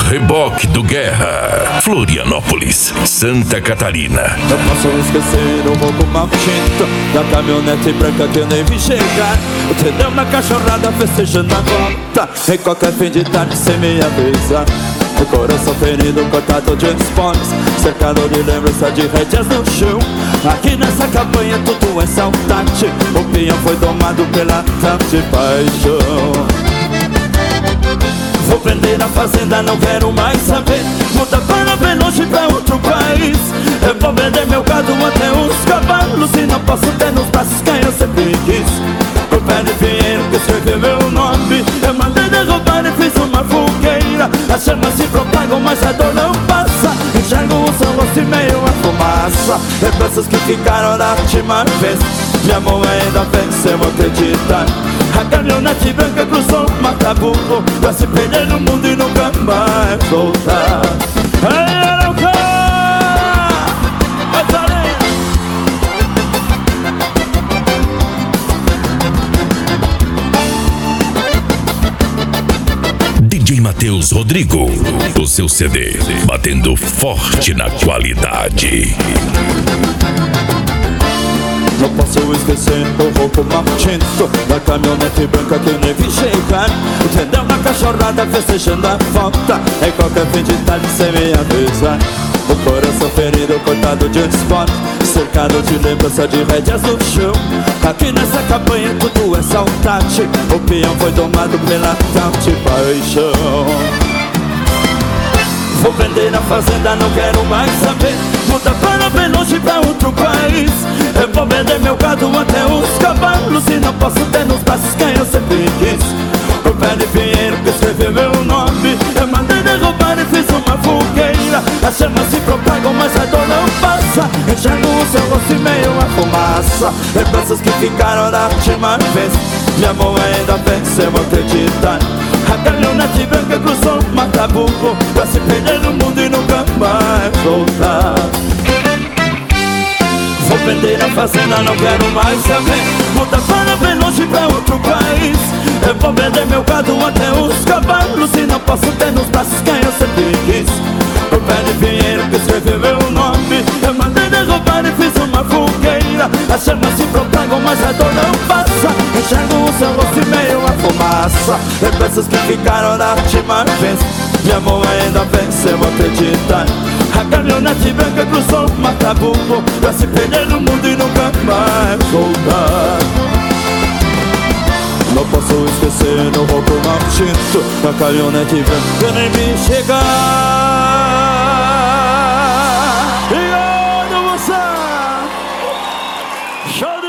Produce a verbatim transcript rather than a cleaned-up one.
Reboque do Guerra, Florianópolis, Santa Catarina. Não posso esquecer o roubo maldito da caminhonete branca que eu nem vi chegar. O trem na cachorrada festejando a volta, em qualquer fim de tarde sem me avisar. O coração ferido, cortado de esportes, cercado de lembrança de rédeas no chão. Aqui nessa campanha tudo é saudade, o peão foi domado pela tarde paixão. Vou vender a fazenda, não quero mais saber. Muda para bem longe, pra outro país. Eu vou vender meu gado até os cavalos, e não posso ter nos braços quem eu sempre quis. O pé de pinheiro que escreveu meu nome, eu mandei derrubar e fiz uma fogueira. As chamas se propagam, mas a dor não passa. Enxergo o seu rosto e meio a fumaça. Lembranças que ficaram da última vez. Minha mão ainda vence, eu vou acreditar. A caminhonete branca cruzou o Mataburro, pra se perder no mundo e nunca mais voltar. Ei, Arauca! D J Matheus Rodrigo, o seu C D, batendo forte na qualidade. Não posso esquecer o roubo maldito da caminhonete branca que eu nem vi chegar. O trem na cachorrada festejando a volta, em qualquer fim de tarde sem me avisar. O coração ferido, cortado de esporte, cercado de lembrança de rédeas no chão. Aqui nessa campanha tudo é saudade, o peão foi domado pela tal de paixão. Vou vender a fazenda, não quero mais saber. Muda para bem longe, pra outro país. Eu vou vender meu gado até os cavalos, e não posso ter nos braços quem eu sempre quis. O pé de pinheiro que escreveu meu nome, eu mandei derrubar e fiz uma fogueira. As chamas se propagam, mas a dor não passa. Enxergo o seu rosto e meio a fumaça. Lembranças que ficaram da última vez. Minha mão ainda vence, eu vou acreditar. A caminhonete branca cruzou o Mataburro, pra se perder no mundo e nunca mais voltar. Vou vender a fazenda, não quero mais saber. Muda para bem longe, pra outro país. Eu vou vender meu gado até os cavalos, e não posso ter nos braços quem eu sempre quis. O pé de pinheiro que escreveu meu nome, eu mandei derrubar e fiz uma fogueira. As chamas se propagam, mas a dor não passa. Enxergo o seu rosto e meio a fumaça. Lembranças que ficaram da última vez. Minha mão ainda vence, eu vou acreditar. A caminhonete branca cruzou o Mataburro, pra se perder no mundo e nunca mais voltar. Não posso esquecer o roubo maldito da caminhonete branca que eu nem vi chegar. E olha você, show de